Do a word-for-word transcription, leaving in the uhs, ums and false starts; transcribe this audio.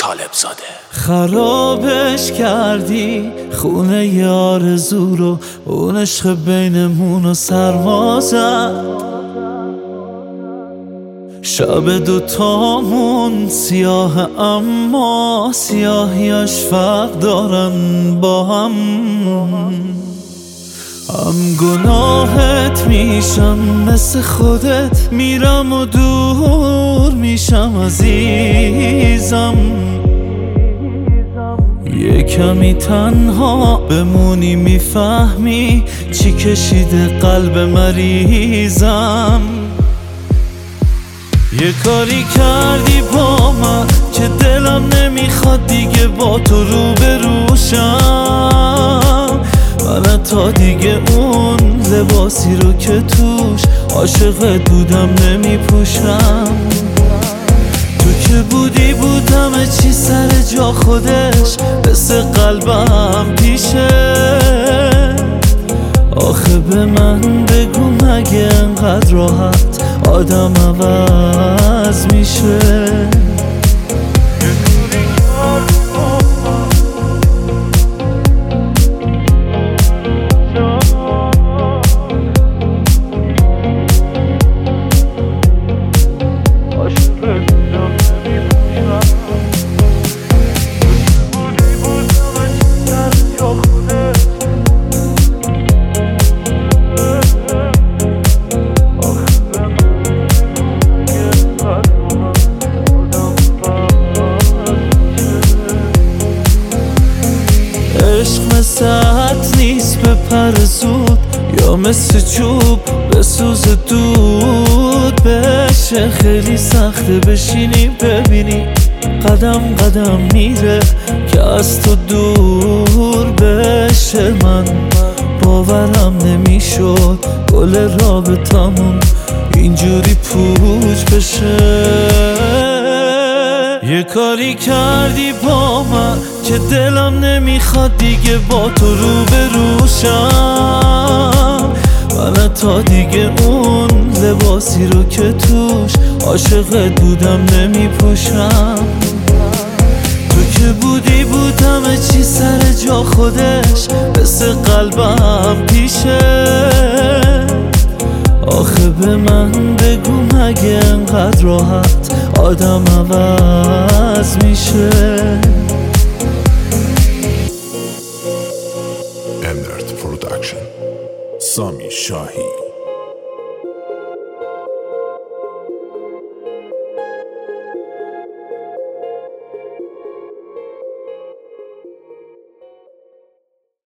طالب زاده. خرابش کردی خونه ی آرزو رو، اون عشق بینمون رو سرما زد. شب دوتامون سیاه اما سیاهیاش فرق دارن با هم. هم گناهت میشم مثل خودت، میرم و دور میشم عزیزم. یه کمی تنها بمونی میفهمی چی کشیده قلب مریضم. یه کاری کردی با من که دلم نمیخواد دیگه با تو رو بروشم. من تا دیگه اون لباسی رو که توش عاشقت بودم نمیپوشم. تو که بودی بودم چی سر جا خودش، مثل قلبم پیشه. آخه به من بگو مگه انقدر راحت آدم عوض میشه؟ عشق مثل عط نیست به پر زود، یا مثل چوب به سوز دود بشه. خیلی سخته بشینی ببینی قدم قدم میره که از تو دور بشه. من باورم نمیشد گل رابطمون اینجوری پوچ بشه. یه کاری کردی با من که دلم نمیخواد دیگه با تو رو بروشم. من تا دیگه اون لباسی رو که توش عاشقت بودم نمیپوشم. تو که بودی بودم چی سر جا خودش، مثل قلبم پیشه. آخه به من بگو مگه انقدر راحت آدم عوض میشه؟ امرت پروداکشن، سامی شاهی.